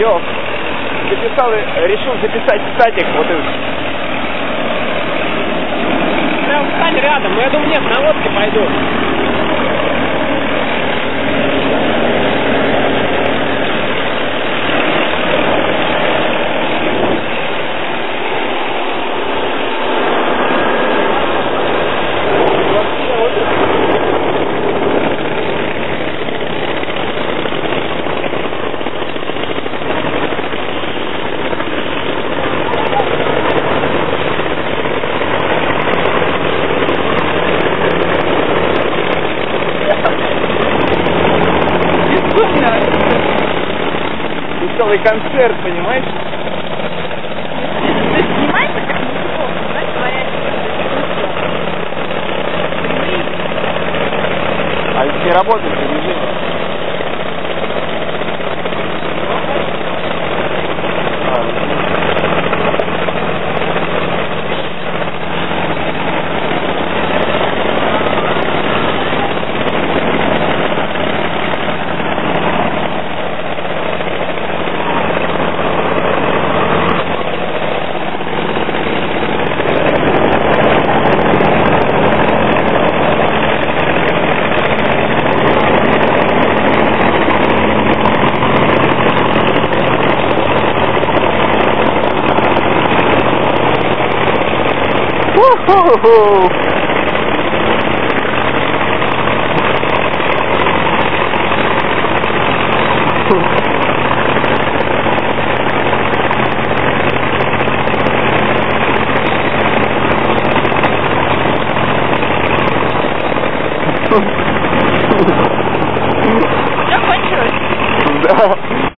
Лёх, решил записать статик, вот и... Прям встань рядом, но я думаю, нет, на лодке пойду. Веселый концерт, понимаешь? Ты снимаешься как мужиков, знаешь, говорят, А если работает режим? Уху! закончилось? Да.